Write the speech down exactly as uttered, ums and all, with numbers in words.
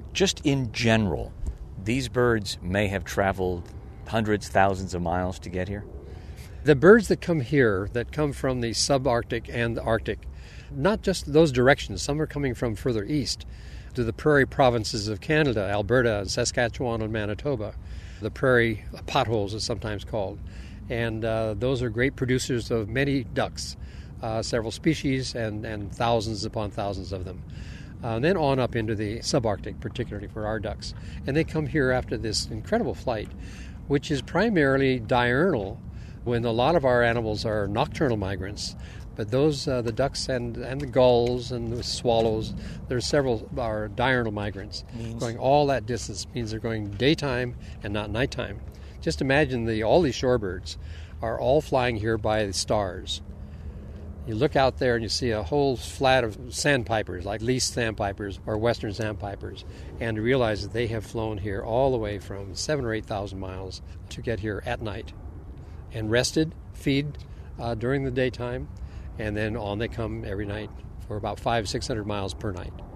Just in general, these birds may have traveled hundreds, thousands of miles to get here? The birds that come here, that come from the subarctic and the Arctic, not just those directions, some are coming from further east to the prairie provinces of Canada, Alberta, and Saskatchewan, and Manitoba. The prairie potholes is sometimes called. And uh, those are great producers of many ducks, uh, several species, and, and thousands upon thousands of them. Uh, and then on up into the subarctic, particularly for our ducks. And they come here after this incredible flight, which is primarily diurnal, when a lot of our animals are nocturnal migrants. But those, uh, the ducks and, and the gulls and the swallows, there's several are diurnal migrants. Means? Going all that distance means they're going daytime and not nighttime. Just imagine the all these shorebirds are all flying here by the stars. You look out there and you see a whole flat of sandpipers, like least sandpipers or western sandpipers, and you realize that they have flown here all the way from seven or eight thousand miles to get here at night, and rested, feed uh, during the daytime, and then on they come every night for about five, six hundred miles per night.